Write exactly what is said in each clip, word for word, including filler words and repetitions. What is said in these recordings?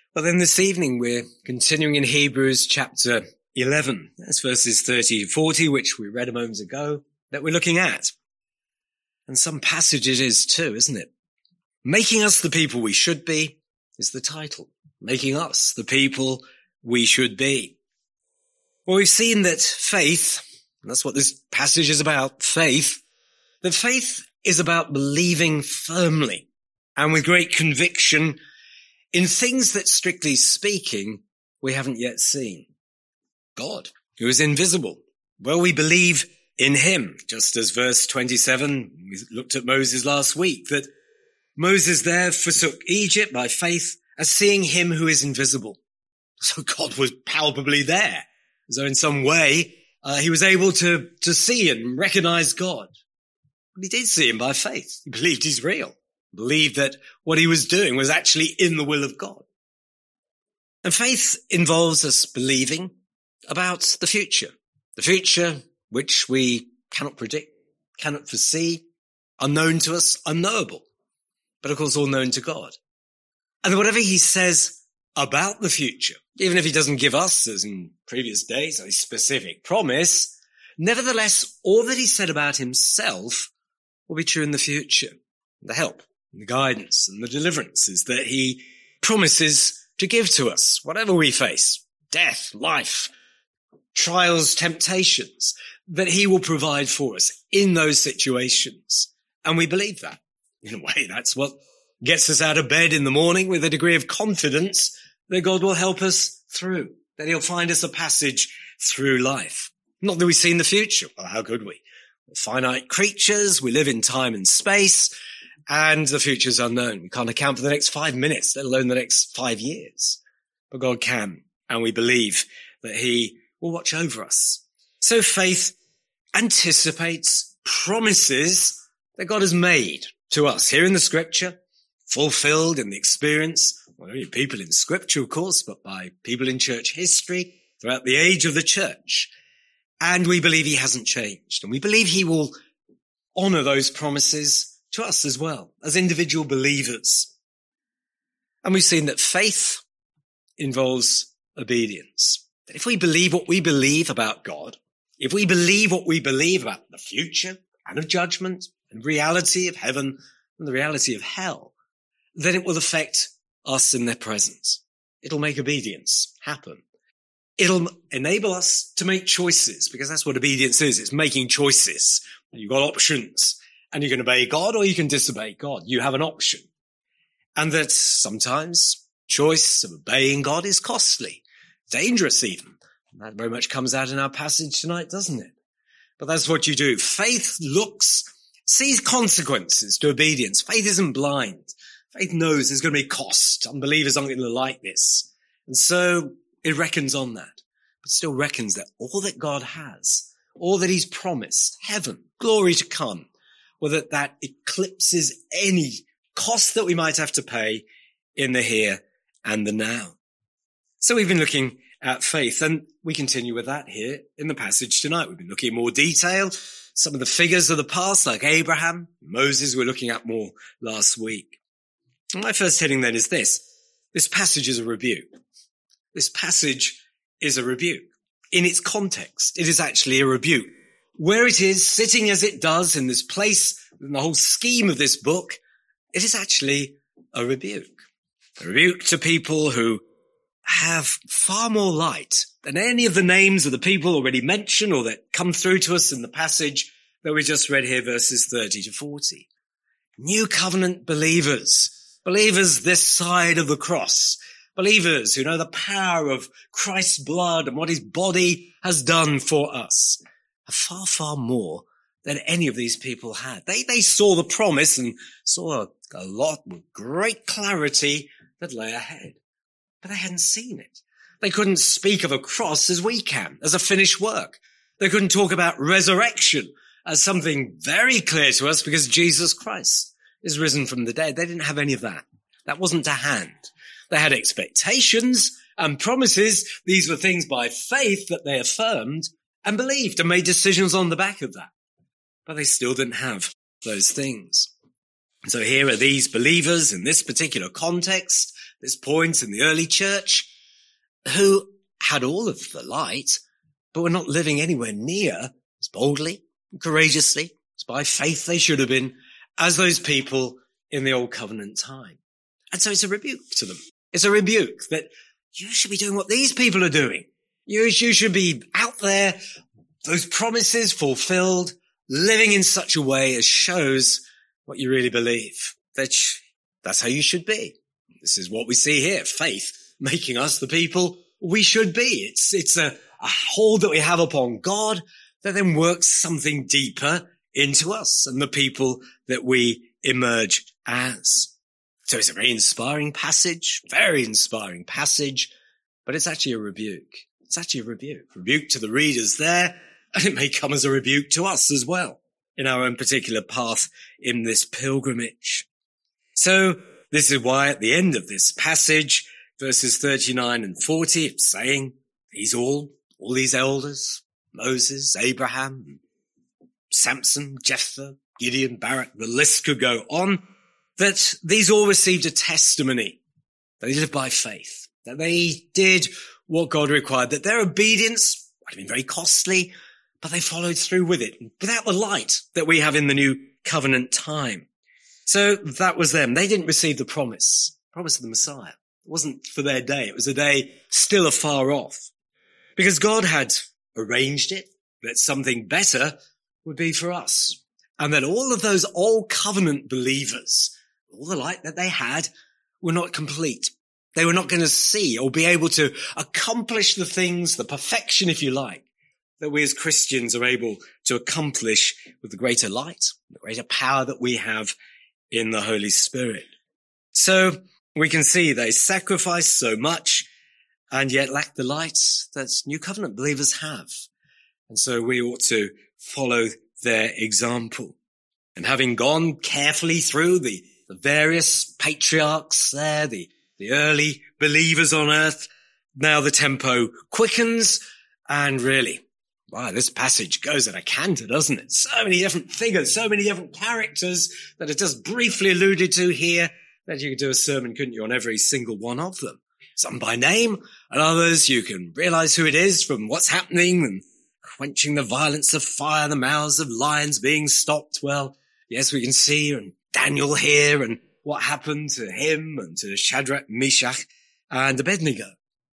But then this evening we're continuing in Hebrews chapter eleven. That's verses thirty to forty, which we read a moment ago, that we're looking at. And some passage it is too, isn't it? Making us the people we should be is the title. Making us the people we should be. Well, we've seen that faith, and that's what this passage is about, faith, that faith is about believing firmly and with great conviction in things that, strictly speaking, we haven't yet seen. God, who is invisible. Well, we believe in him, just as verse twenty-seven, we looked at Moses last week, that Moses there forsook Egypt by faith as seeing him who is invisible. So God was palpably there. So in some way, uh, he was able to, to see and recognize God. But he did see him by faith. He believed he's real. Believed that what he was doing was actually in the will of God. And faith involves us believing about the future. The future which we cannot predict, cannot foresee, unknown to us, unknowable, but of course all known to God. And whatever he says about the future, even if he doesn't give us, as in previous days, a specific promise, nevertheless, all that he said about himself will be true in the future. The help, and the guidance, and the deliverances that he promises to give to us, whatever we face, death, life, trials, temptations, that he will provide for us in those situations. And we believe that. In a way, that's what gets us out of bed in the morning with a degree of confidence that God will help us through, that he'll find us a passage through life. Not that we see in the future. Well, how could we? We're finite creatures. We live in time and space, and the future's unknown. We can't account for the next five minutes, let alone the next five years. But God can, and we believe that he will watch over us. So faith anticipates promises that God has made to us here in the scripture, fulfilled in the experience, not only of people in scripture, of course, but by people in church history throughout the age of the church. And we believe he hasn't changed. And we believe he will honor those promises to us as well, as individual believers. And we've seen that faith involves obedience. That if we believe what we believe about God, if we believe what we believe about the future and of judgment and reality of heaven and the reality of hell, then it will affect us in their presence. It'll make obedience happen. It'll enable us to make choices, because that's what obedience is. It's making choices. You've got options, and you can obey God or you can disobey God. You have an option. And that sometimes choice of obeying God is costly, dangerous even. And that very much comes out in our passage tonight, doesn't it? But that's what you do. Faith looks, sees consequences to obedience. Faith isn't blind. Faith knows there's going to be cost. Unbelievers aren't going to like this. And so it reckons on that, but still reckons that all that God has, all that he's promised, heaven, glory to come, well, that that eclipses any cost that we might have to pay in the here and the now. So we've been looking at faith, and we continue with that here in the passage tonight. We've been looking in more detail. Some of the figures of the past, like Abraham, Moses, we're looking at more last week. And my first heading then is this. This passage is a rebuke. This passage is a rebuke. In its context, it is actually a rebuke. Where it is, sitting as it does in this place, in the whole scheme of this book, it is actually a rebuke. A rebuke to people who have far more light than any of the names of the people already mentioned or that come through to us in the passage that we just read here, verses thirty to forty. New covenant believers, believers this side of the cross, believers who know the power of Christ's blood and what his body has done for us, have far, far more than any of these people had. They, they saw the promise and saw a, a lot with great clarity that lay ahead. But they hadn't seen it. They couldn't speak of a cross as we can, as a finished work. They couldn't talk about resurrection as something very clear to us because Jesus Christ is risen from the dead. They didn't have any of that. That wasn't to hand. They had expectations and promises. These were things by faith that they affirmed and believed and made decisions on the back of that. But they still didn't have those things. So here are these believers in this particular context, this point in the early church who had all of the light, but were not living anywhere near as boldly and courageously as by faith they should have been as those people in the old covenant time. And so it's a rebuke to them. It's a rebuke that you should be doing what these people are doing. You, you should be out there, those promises fulfilled, living in such a way as shows what you really believe. That that's how you should be. This is what we see here. Faith making us the people we should be. It's, it's a, a hold that we have upon God that then works something deeper into us and the people that we emerge as. So it's a very inspiring passage, very inspiring passage, but it's actually a rebuke. It's actually a rebuke. Rebuke to the readers there, and it may come as a rebuke to us as well in our own particular path in this pilgrimage. So this is why at the end of this passage, verses thirty-nine and forty, it's saying these all, all these elders, Moses, Abraham, Samson, Jephthah, Gideon, Barak, the list could go on, that these all received a testimony. They lived by faith, that they did what God required, that their obedience might have been very costly, but they followed through with it without the light that we have in the new covenant time. So that was them. They didn't receive the promise, promise of the Messiah. It wasn't for their day. It was a day still afar off because God had arranged it that something better would be for us. And that all of those old covenant believers, all the light that they had, were not complete. They were not going to see or be able to accomplish the things, the perfection, if you like, that we as Christians are able to accomplish with the greater light, the greater power that we have in the Holy Spirit. So we can see they sacrificed so much and yet lack the light that new covenant believers have. And so we ought to follow their example. And having gone carefully through the, the various patriarchs there, the, the early believers on earth, now the tempo quickens and really, wow, this passage goes at a canter, doesn't it? So many different figures, so many different characters that are just briefly alluded to here that you could do a sermon, couldn't you, on every single one of them. Some by name and others you can realize who it is from what's happening and quenching the violence of fire, the mouths of lions being stopped. Well, yes, we can see and Daniel here and what happened to him and to Shadrach, Meshach and Abednego.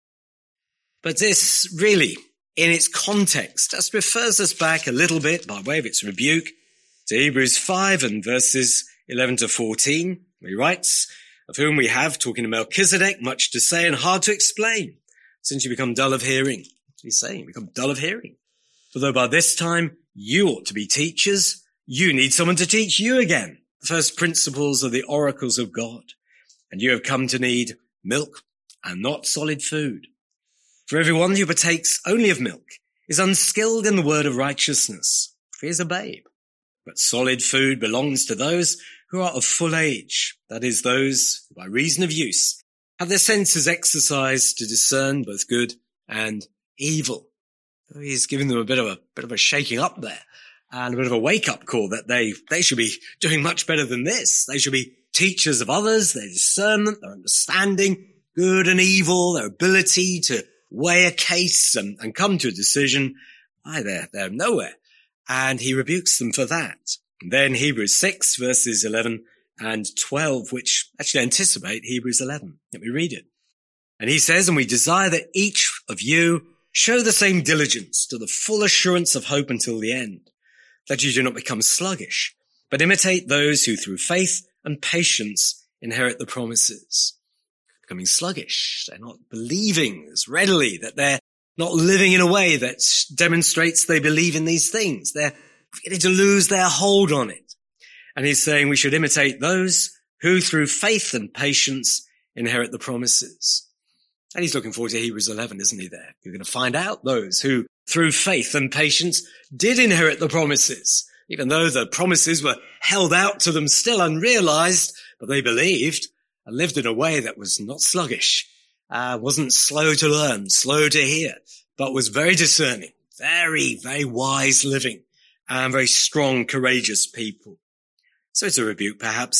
But this really, in its context, just refers us back a little bit by way of its rebuke to Hebrews five and verses eleven to fourteen. He writes, of whom we have, talking to Melchizedek, much to say and hard to explain, since you become dull of hearing. He's saying, become dull of hearing. For though by this time you ought to be teachers, you need someone to teach you again the first principles of the oracles of God. And you have come to need milk and not solid food. For everyone who partakes only of milk is unskilled in the word of righteousness, for he is a babe. But solid food belongs to those who are of full age, that is, those who by reason of use have their senses exercised to discern both good and evil. So he's giving them a bit of a bit of a shaking up there and a bit of a wake-up call that they, they should be doing much better than this. They should be teachers of others, their discernment, their understanding, good and evil, their ability to weigh a case and, and come to a decision. Aye, they're, they're nowhere. And he rebukes them for that. And then Hebrews six, verses eleven and twelve, which actually anticipate Hebrews eleven. Let me read it. And he says, and we desire that each of you show the same diligence to the full assurance of hope until the end, that you do not become sluggish, but imitate those who through faith and patience inherit the promises. Becoming sluggish, they're not believing as readily, that they're not living in a way that demonstrates they believe in these things. They're beginning to lose their hold on it. And he's saying we should imitate those who through faith and patience inherit the promises. And he's looking forward to Hebrews eleven, isn't he there? You're going to find out those who through faith and patience did inherit the promises, even though the promises were held out to them still unrealized, but they believed and lived in a way that was not sluggish, uh, wasn't slow to learn, slow to hear, but was very discerning, very, very wise living, and very strong, courageous people. So it's a rebuke, perhaps,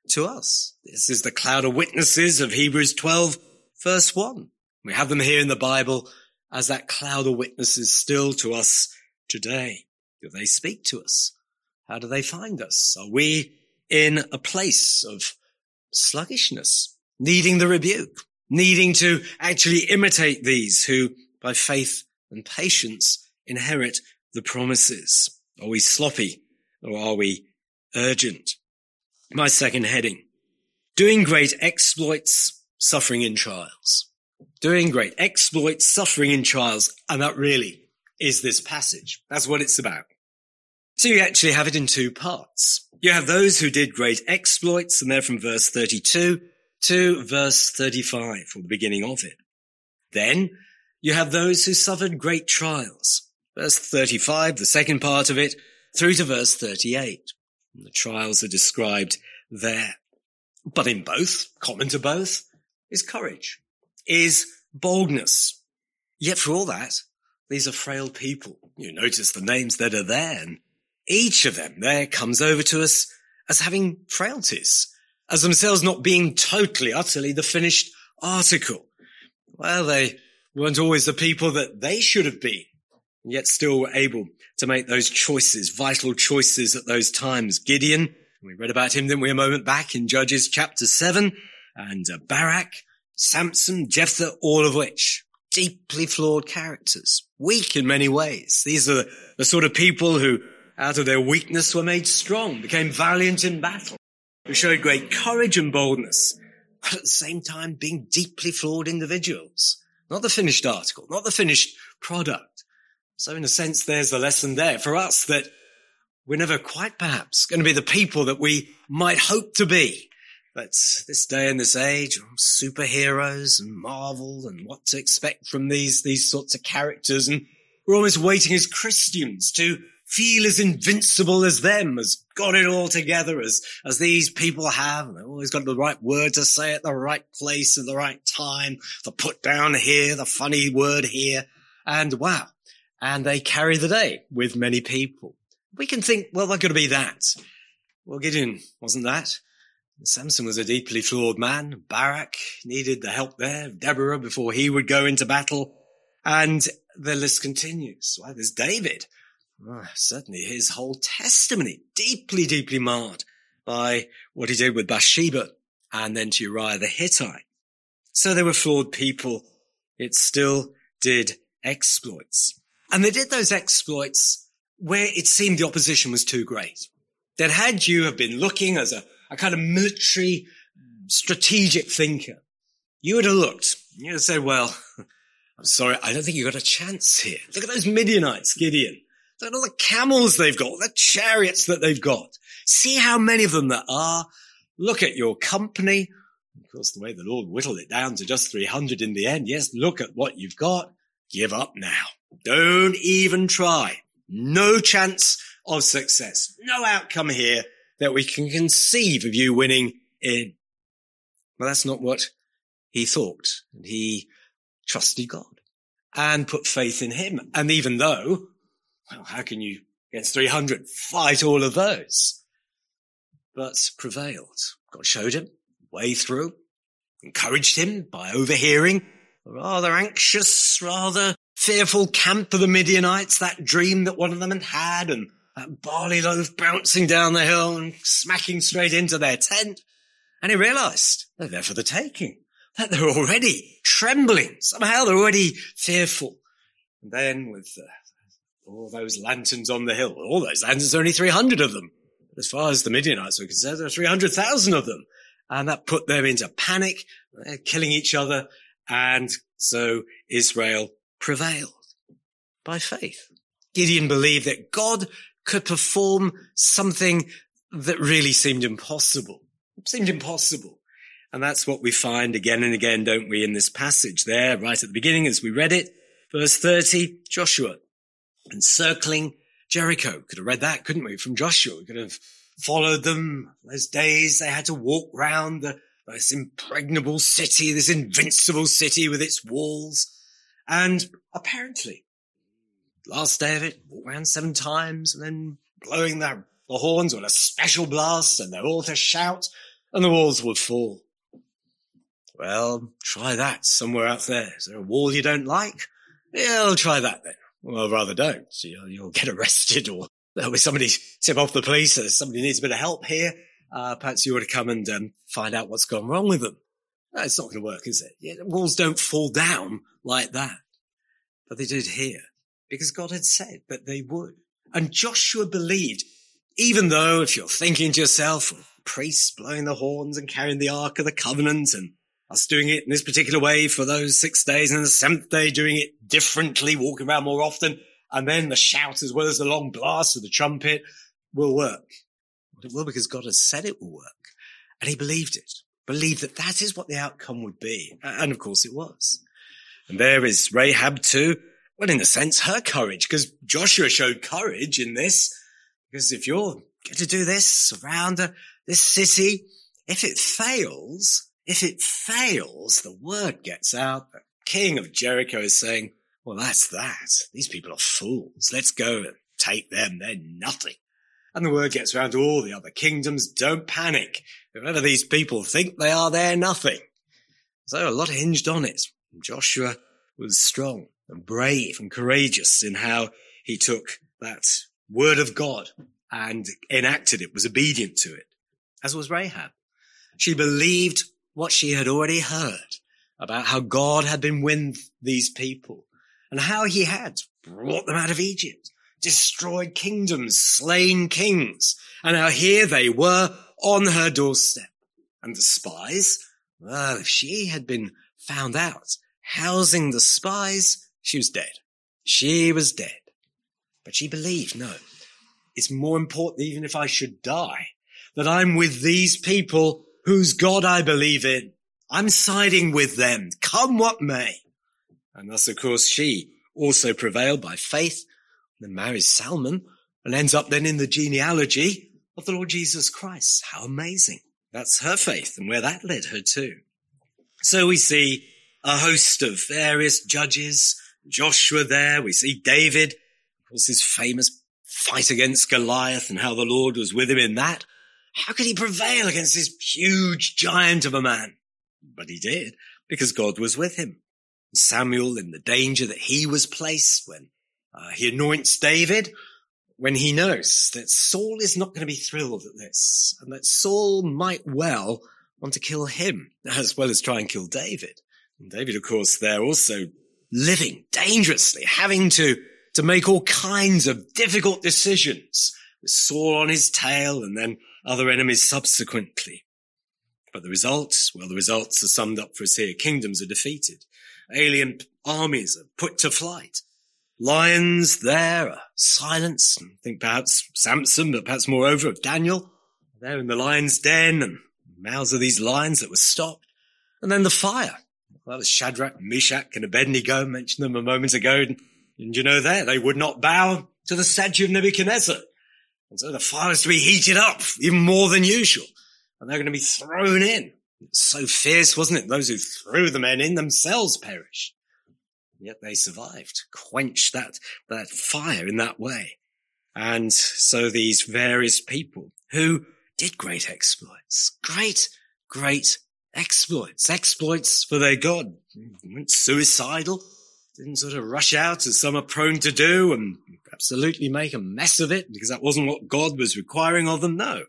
to us. This is the cloud of witnesses of Hebrews twelve, verse one. We have them here in the Bible as that cloud of witnesses still to us today. Do they speak to us? How do they find us? Are we in a place of sluggishness, needing the rebuke, needing to actually imitate these who, by faith and patience, inherit the promises? Are we sloppy or are we urgent? My second heading, doing great exploits, suffering in trials. Doing great exploits, suffering in trials. And that really is this passage. That's what it's about. So you actually have it in two parts. You have those who did great exploits, and they're from verse thirty-two to verse thirty-five, or the beginning of it. Then you have those who suffered great trials. Verse thirty-five, the second part of it, through to verse thirty-eight. And the trials are described there. But in both, common to both, is courage, is boldness. Yet for all that, these are frail people. You notice the names that are there, and each of them there comes over to us as having frailties, as themselves not being totally, utterly the finished article. Well, they weren't always the people that they should have been, and yet still were able to make those choices, vital choices at those times. Gideon, we read about him, didn't we, a moment back in Judges chapter seven, and uh, Barak, Samson, Jephthah, all of which deeply flawed characters, weak in many ways. These are the, the sort of people who, out of their weakness, were made strong, became valiant in battle, who showed great courage and boldness, but at the same time being deeply flawed individuals. Not the finished article, not the finished product. So in a sense, there's the lesson there for us that we're never quite perhaps going to be the people that we might hope to be. But this day and this age, superheroes and Marvel and what to expect from these, these sorts of characters. And we're almost waiting as Christians to feel as invincible as them, as got it all together, as, as these people have. And they've always got the right word to say at the right place at the right time. The put down here, the funny word here. And wow. And they carry the day with many people. We can think, well, they're going to be that. Well, Gideon wasn't that. Samson was a deeply flawed man. Barak needed the help there. Deborah before he would go into battle. And the list continues. Well, there's David. Oh, certainly his whole testimony deeply, deeply marred by what he did with Bathsheba and then to Uriah the Hittite. So they were flawed people. It still did exploits. And they did those exploits where it seemed the opposition was too great. That had you have been looking as a, a kind of military strategic thinker, you would have looked, you would have said, well, I'm sorry, I don't think you've got a chance here. Look at those Midianites, Gideon. Look at all the camels they've got, the chariots that they've got. See how many of them there are. Look at your company. Of course, the way the Lord whittled it down to just three hundred in the end. Yes, look at what you've got. Give up now. Don't even try. No chance of success. No outcome here that we can conceive of you winning in. Well, that's not what he thought. And he trusted God and put faith in him. And even though, well, how can you, against three hundred, fight all of those? But prevailed. God showed him way through, encouraged him by overhearing a rather anxious, rather fearful camp of the Midianites, that dream that one of them had had, and that barley loaf bouncing down the hill and smacking straight into their tent. And he realized they're there for the taking, that they're already trembling. Somehow they're already fearful. And then with uh, all those lanterns on the hill, all those lanterns, only three hundred of them. But as far as the Midianites were concerned, there were three hundred thousand of them. And that put them into panic. They're killing each other. And so Israel prevailed by faith. Gideon believed that God could perform something that really seemed impossible. It seemed impossible. And that's what we find again and again, don't we, in this passage there, right at the beginning as we read it. Verse thirty, Joshua encircling Jericho. Could have read that, couldn't we, from Joshua? We could have followed them. Those days they had to walk round the, this impregnable city, this invincible city with its walls. And apparently, last day of it, walk around seven times and then blowing the, the horns with a special blast, and they're all to shout, and the walls would fall. Well, try that somewhere out there. Is there a wall you don't like? Yeah, I'll try that then. Well, rather don't. You'll, you'll get arrested, or there'll be somebody tip off the police. Or somebody needs a bit of help here. Uh, perhaps you ought to come and um, find out what's gone wrong with them. No, it's not going to work, is it? Yeah, walls don't fall down like that. But they did here, because God had said that they would. And Joshua believed, even though if you're thinking to yourself, priests blowing the horns and carrying the Ark of the Covenant, and us doing it in this particular way for those six days, and the seventh day doing it differently, walking around more often, and then the shout as well as the long blast of the trumpet will work. Well, it will, because God has said it will work. And he believed it, believed that that is what the outcome would be. And of course it was. And there is Rahab too. Well, in a sense, her courage, because Joshua showed courage in this. Because if you're going to do this around uh, this city, if it fails, if it fails, the word gets out. The king of Jericho is saying, well, that's that. These people are fools. Let's go and take them. They're nothing. And the word gets around to all the other kingdoms. Don't panic. Whoever these people think they are, they're nothing. So a lot hinged on it. Joshua was strong and brave and courageous in how he took that word of God and enacted it, was obedient to it, as was Rahab. She believed what she had already heard about how God had been with these people and how he had brought them out of Egypt, destroyed kingdoms, slain kings, and how here they were on her doorstep. And the spies, well, if she had been found out housing the spies, she was dead. She was dead. But she believed, no, it's more important, even if I should die, that I'm with these people whose God I believe in. I'm siding with them, come what may. And thus, of course, she also prevailed by faith, and marries Salmon, and ends up then in the genealogy of the Lord Jesus Christ. How amazing. That's her faith and where that led her to. So we see a host of various judges, Joshua there. We see David, of course, his famous fight against Goliath and how the Lord was with him in that. How could he prevail against this huge giant of a man? But he did, because God was with him. Samuel, in the danger that he was placed when uh, he anoints David, when he knows that Saul is not going to be thrilled at this, and that Saul might well want to kill him, as well as try and kill David. And David, of course, there also living dangerously, having to, to make all kinds of difficult decisions, with Saul on his tail and then other enemies subsequently. But the results, well, the results are summed up for us here. Kingdoms are defeated. Alien armies are put to flight. Lions there are silenced. I think perhaps Samson, but perhaps moreover of Daniel, there in the lion's den, and mouths of these lions that were stopped. And then the fire. Well, was Shadrach, Meshach, and Abednego, mentioned them a moment ago. And, and you know there, they would not bow to the statue of Nebuchadnezzar. And so the fire is to be heated up even more than usual. And they're going to be thrown in. It's so fierce, wasn't it? Those who threw the men in themselves perished. Yet they survived, quenched that, that fire in that way. And so these various people who did great exploits, great, great exploits, exploits for their God, weren't suicidal, didn't sort of rush out as some are prone to do and absolutely make a mess of it because that wasn't what God was requiring of them. No.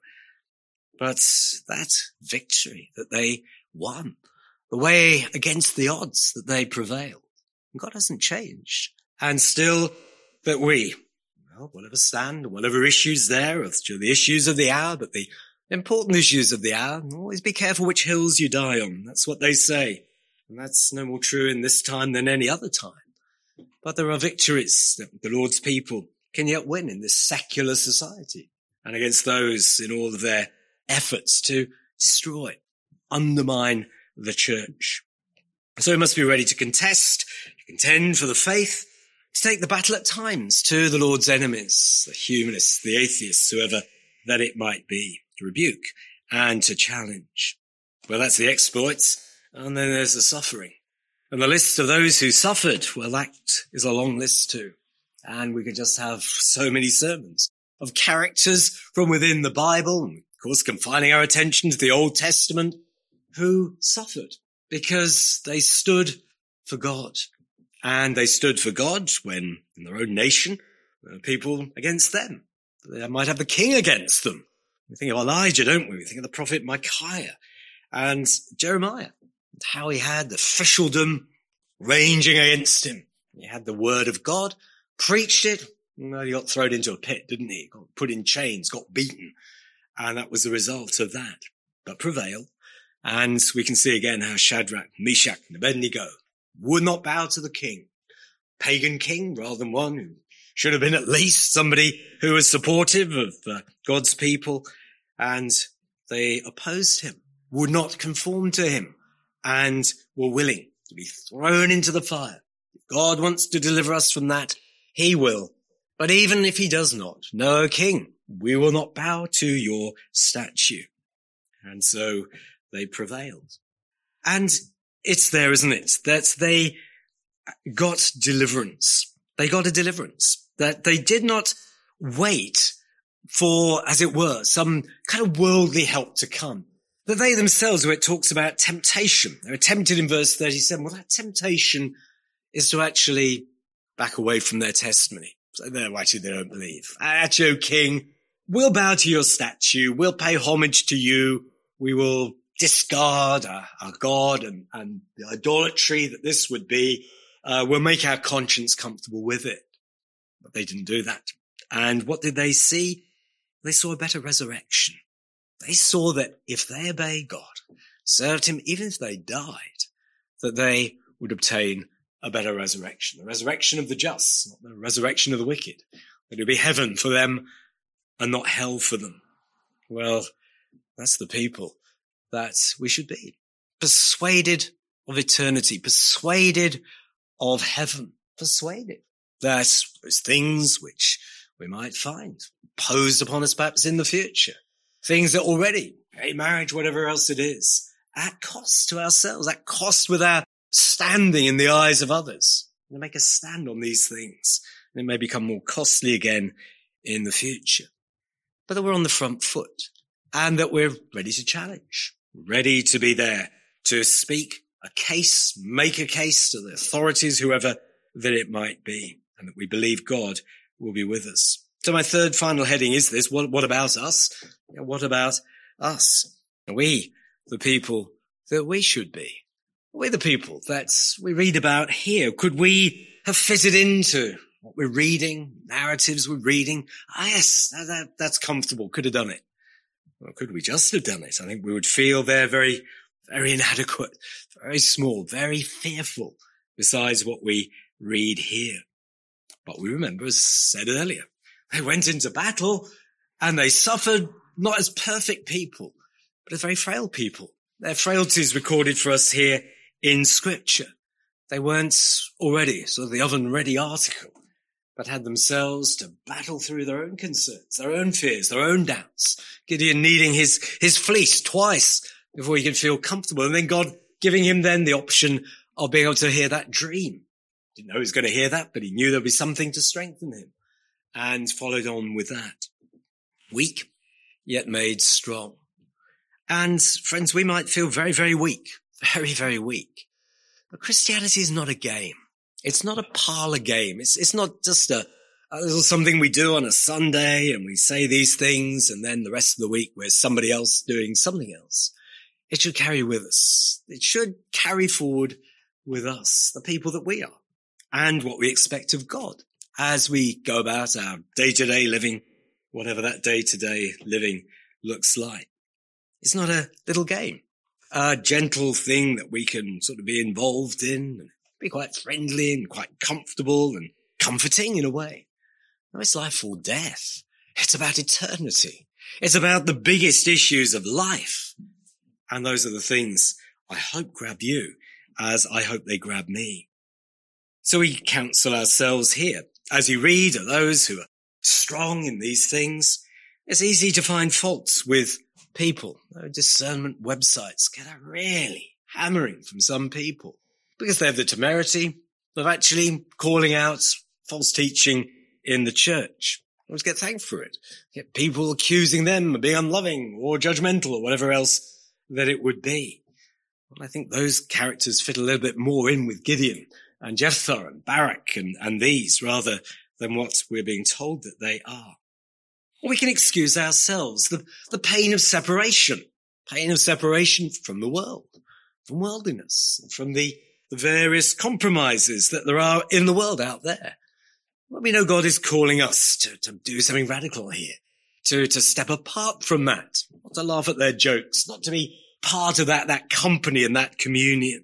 But that victory that they won, the way against the odds that they prevailed, God hasn't changed. And still that we, well, whatever stand, whatever issues there, or the issues of the hour, but the important issues of the hour, always be careful which hills you die on. That's what they say. And that's no more true in this time than any other time. But there are victories that the Lord's people can yet win in this secular society and against those in all of their efforts to destroy, undermine the church. So we must be ready to contest, to contend for the faith, to take the battle at times to the Lord's enemies, the humanists, the atheists, whoever that it might be, to rebuke and to challenge. Well, that's the exploits, and then there's the suffering. And the list of those who suffered, well, that is a long list too. And we could just have so many sermons of characters from within the Bible, and Of course, confining our attention to the Old Testament, who suffered because they stood for God. And they stood for God when in their own nation, there were people against them. They might have the king against them. We think of Elijah, don't we? We think of the prophet Micaiah and Jeremiah, and how he had the officialdom ranging against him. He had the word of God, preached it, and he got thrown into a pit, didn't he? Got put in chains, got beaten. And that was the result of that. But prevailed. And we can see again how Shadrach, Meshach, and Abednego would not bow to the king. Pagan king rather than one who should have been at least somebody who was supportive of uh, God's people. And they opposed him, would not conform to him, and were willing to be thrown into the fire. If God wants to deliver us from that, he will. But even if he does not, no, king, we will not bow to your statue. And so they prevailed. And it's there, isn't it, that they got deliverance. They got a deliverance. That they did not wait for, as it were, some kind of worldly help to come. That they themselves, where it talks about temptation, they were tempted in verse thirty-seven. Well, that temptation is to actually back away from their testimony. So they're actually, they don't believe. Actually, O king, we'll bow to your statue. We'll pay homage to you. We will discard our, our God and, and the idolatry that this would be. Uh, we'll make our conscience comfortable with it. But they didn't do that. And what did they see? They saw a better resurrection. They saw that if they obeyed God, served him, even if they died, that they would obtain a better resurrection. The resurrection of the just, not the resurrection of the wicked. That it would be heaven for them and not hell for them. Well, that's the people that we should be. Persuaded of eternity, persuaded of heaven, persuaded that those things which we might find posed upon us perhaps in the future, things that already, a marriage, whatever else it is, at cost to ourselves, at cost with our standing in the eyes of others. We make us stand on these things, and it may become more costly again in the future. But that we're on the front foot, and that we're ready to challenge, ready to be there to speak a case, make a case to the authorities, whoever that it might be, and that we believe God will be with us. So my third final heading is this: what, what about us? What about us? Are we the people that we should be? Are we the people that we read about here? Could we have fitted into what we're reading, narratives we're reading? Ah, yes, that, that, that's comfortable. Could have done it. Or could we just have done it? I think we would feel they're very, very inadequate, very small, very fearful, besides what we read here. But we remember, as said earlier, they went into battle and they suffered not as perfect people, but as very frail people. Their frailties recorded for us here in Scripture. They weren't already sort of the oven-ready article, but had themselves to battle through their own concerns, their own fears, their own doubts. Gideon needing his, his fleece twice before he could feel comfortable. And then God giving him then the option of being able to hear that dream. Didn't know he was going to hear that, but he knew there'd be something to strengthen him, and followed on with that. Weak, yet made strong. And friends, we might feel very, very weak, very, very weak. But Christianity is not a game. It's not a parlor game. It's, it's not just a, a little something we do on a Sunday and we say these things and then the rest of the week we're somebody else doing something else. It should carry with us. It should carry forward with us, the people that we are, and what we expect of God as we go about our day-to-day living, whatever that day-to-day living looks like. It's not a little game, a gentle thing that we can sort of be involved in and be quite friendly and quite comfortable and comforting in a way. No, it's life or death. It's about eternity. It's about the biggest issues of life. And those are the things I hope grab you as I hope they grab me. So we counsel ourselves here. As you read of those who are strong in these things, it's easy to find faults with people. Discernment websites get a really hammering from some people because they have the temerity of actually calling out false teaching in the church. Always get thanked for it. Get people accusing them of being unloving or judgmental or whatever else that it would be. Well, I think those characters fit a little bit more in with Gideon and Jephthah and Barak and, and these rather than what we're being told that they are. Or we can excuse ourselves, the, the pain of separation, pain of separation from the world, from worldliness, from the, the various compromises that there are in the world out there. Well, we know God is calling us to, to do something radical here, to, to step apart from that, not to laugh at their jokes, not to be part of that, that company and that communion.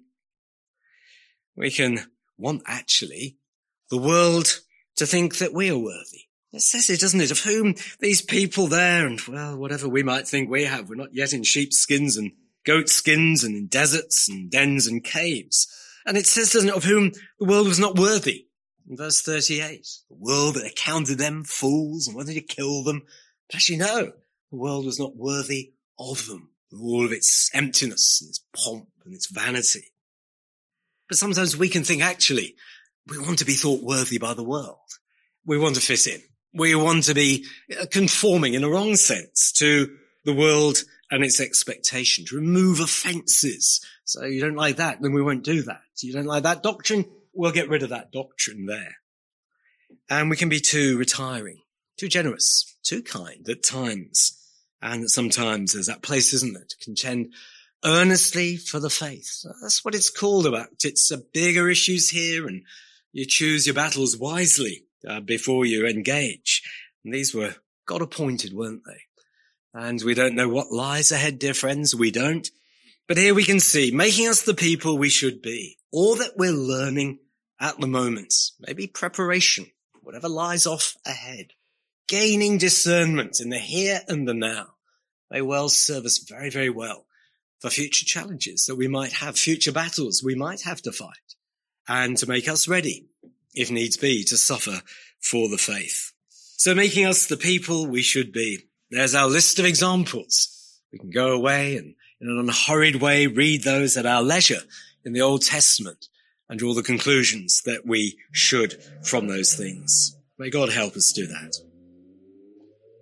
We can want actually the world to think that we are worthy. It says it, doesn't it, of whom these people there and, well, whatever we might think we have, we're not yet in sheepskins and goat skins and in deserts and dens and caves. And it says, doesn't it, of whom the world was not worthy. In verse thirty-eight, the world that accounted them fools and wanted to kill them. But actually, no, the world was not worthy of them, with all of its emptiness and its pomp and its vanity. But sometimes we can think, actually, we want to be thought worthy by the world. We want to fit in. We want to be conforming in a wrong sense to the world and its expectation, to remove offences. So you don't like that, then we won't do that. You don't like that doctrine, we'll get rid of that doctrine there. And we can be too retiring, too generous, too kind at times. And sometimes there's that place, isn't it, to contend earnestly for the faith. That's what it's called about. It's a bigger issues here, and you choose your battles wisely uh, before you engage. And these were God-appointed, weren't they? And we don't know what lies ahead, dear friends. We don't. But here we can see, making us the people we should be. All that we're learning at the moment, maybe preparation, whatever lies off ahead, gaining discernment in the here and the now, may well serve us very, very well for future challenges that we might have, future battles we might have to fight, and to make us ready, if needs be, to suffer for the faith. So making us the people we should be. There's our list of examples. We can go away and in an unhurried way read those at our leisure in the Old Testament and draw the conclusions that we should from those things. May God help us do that.